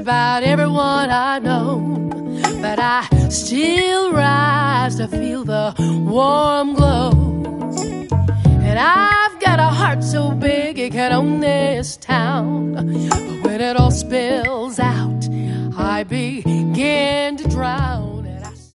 about everyone I know, but I still rise to feel the warm glow. And I've got a heart so big it can own this town. But when it all spills out, I begin to drown.